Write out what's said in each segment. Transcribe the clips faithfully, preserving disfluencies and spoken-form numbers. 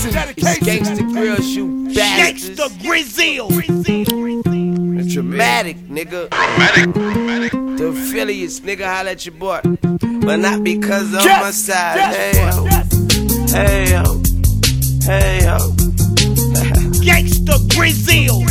Dedication. It's Gangsta Grills, you bastards. Gangsta Grizzle. Dramatic, nigga. Dramatic. The affiliates, nigga, holla at your boy. But not because of Yes, my side. yes, Hey, yo. yes. Hey, yo. Hey, yo. Gangsta Grizzle.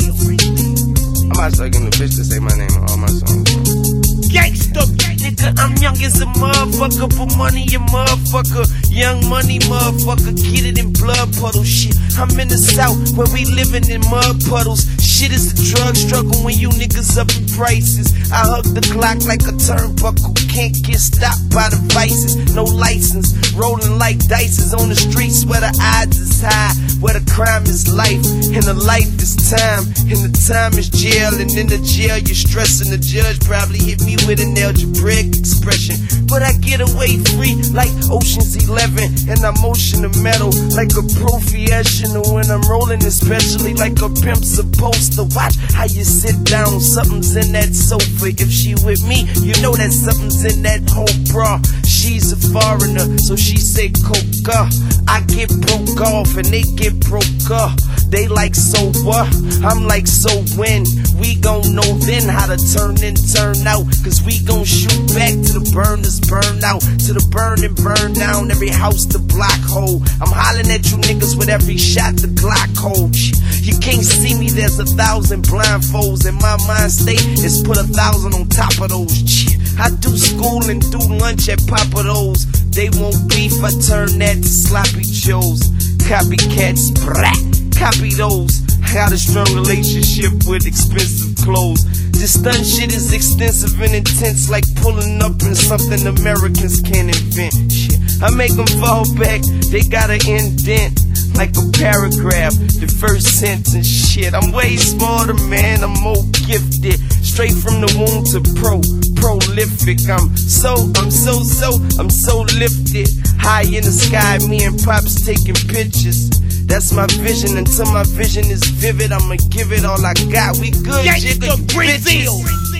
I might start getting a bitch to say my name on all my songs. Gangsta. Nigga, I'm young as a motherfucker, for money a motherfucker. Young money motherfucker, get it in blood puddles. Shit, I'm in the south where we living in mud puddles. Shit is a drug struggle when you niggas up in prices. I hug the clock like a turnbuckle. Can't get stopped by the vices. No license, rolling like dice on the streets where the odds is high, where the crime is life, and the life is time, and the time is jail, and in the jail you're stressing. The judge probably hit me with an algebraic expression, but I get away free like Ocean's Eleven, and I'm ocean of metal like a professional when I'm rolling, especially like a pimp supposed to. Watch how you sit down, something's in that sofa. If she with me, you know that something's in that whole bra. She's a foreigner, so she say coca. I get broke off and they get broke up. They like so what? I'm like so when? We gon' know then how to turn and turn out. Cause we gon' shoot back to the burners burn out, to the burn and burn down every house the block hole. I'm hollering at you niggas with every shot the Glock hold. You can't see me, there's a thousand blindfolds, and my mind state is put a thousand on top of those. I do school and do lunch at Papa Do's. They won't beef, I turn that to sloppy joes. Copycats, brat, copy those. I got a strong relationship with expensive clothes. This stunt shit is extensive and intense, like pulling up in something Americans can't invent. Shit, I make them fall back, they got an indent like a paragraph, the first sentence. Shit, I'm way smarter, man, I'm more gifted. Straight from the womb to pro, prolific. I'm so, I'm so, so, I'm so lifted. High in the sky, me and Pops taking pictures. That's my vision, until my vision is vivid, I'ma give it all I got. We good, Gangsta jigga, Grizzle. bitches.